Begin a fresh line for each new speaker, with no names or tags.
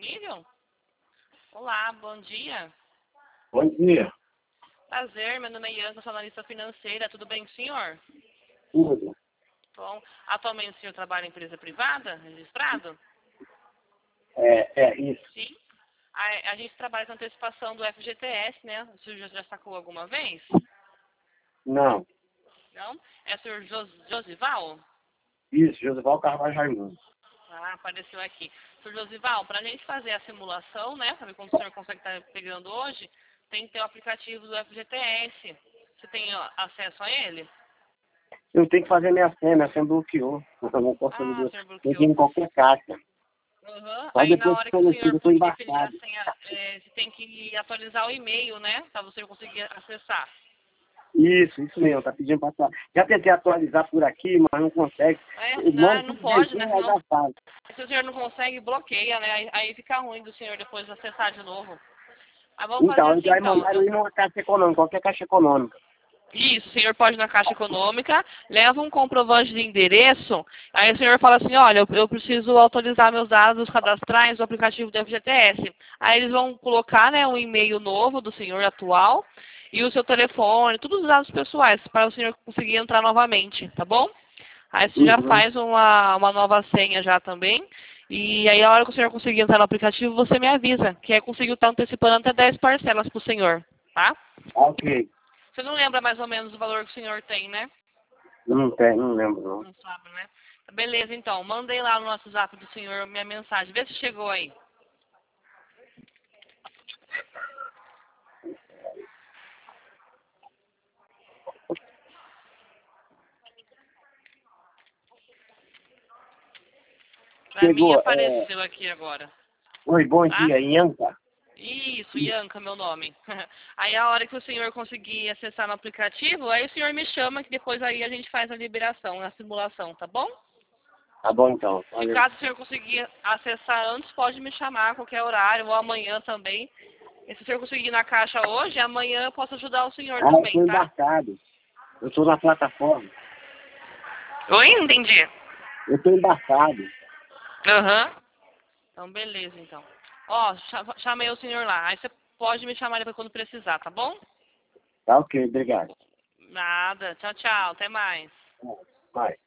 disponível? Olá, bom dia.
Bom dia.
Prazer, meu nome é Ianca, sou analista financeira. Tudo bem com o senhor?
Tudo.
Bom, atualmente o senhor trabalha em empresa privada, registrado?
Isso.
Sim. A gente trabalha com antecipação do FGTS, né? O senhor já sacou alguma vez?
Não.
Não? É o senhor Josival?
Isso, Josival Carvalho Raimundo.
Ah, apareceu aqui. Sr. Josival, para a gente fazer a simulação, né, para ver como o senhor consegue estar pegando hoje, tem que ter o aplicativo do FGTS. Você tem acesso a ele?
Eu tenho que fazer minha senha bloqueou. Eu não posso
Ah, o senhor
tem que ir
bloqueou.
em qualquer caixa.
Uhum.
Só
Aí na
depois
hora
que
que o senhor
eu estou
for definir a
embarcado.
senha, você tem que atualizar o e-mail, né, para você conseguir acessar.
Isso mesmo, tá pedindo para atualizar. Já tentei atualizar por aqui, mas não consegue. Eu mando
Não
tudo
pode, né,
direitinho, aí
senão
já sabe.
se o senhor não consegue, bloqueia, né, aí fica ruim do senhor depois acessar de novo. Mas vamos fazer
Então,
assim
eles já
então.
mandaram ir numa caixa econômica, qualquer caixa econômica.
Isso, o senhor pode ir na Caixa Econômica, leva um comprovante de endereço, aí o senhor fala assim, olha, eu preciso atualizar meus dados cadastrais do aplicativo do FGTS. Aí eles vão colocar, né, um e-mail novo do senhor atual e o seu telefone, todos os dados pessoais, para o senhor conseguir entrar novamente, tá bom? Aí você já
Uhum.
faz uma nova senha já também, e aí a hora que o senhor conseguir entrar no aplicativo, você me avisa, que aí conseguiu estar antecipando até 10 parcelas para o senhor, tá?
Ok.
Você não lembra mais ou menos o valor que o senhor tem, né?
Não lembro não.
Não sabe, né? Beleza, então. Mandei lá no WhatsApp do senhor minha mensagem. Vê se chegou aí. Pra mim
Chegou,
apareceu aqui agora.
oi, bom
Tá?
dia, Ianca.
Isso, Ianca, meu nome. Aí a hora que o senhor conseguir acessar no aplicativo, aí o senhor me chama que depois aí a gente faz a liberação, a simulação, tá bom?
Tá bom então,
Se
valeu.
caso o senhor conseguir acessar antes, pode me chamar a qualquer horário, ou amanhã também. E se o senhor conseguir ir na caixa hoje, amanhã eu posso ajudar o senhor
Eu
também,
estou
tá?
embarcado. Eu estou na plataforma.
Oi, não entendi.
Eu estou embarcado.
Aham. Então, beleza, então. Ó, chamei o senhor lá. Aí você pode me chamar depois quando precisar, tá bom?
Tá ok, obrigado.
Nada. Tchau, tchau. Até mais.
Vai.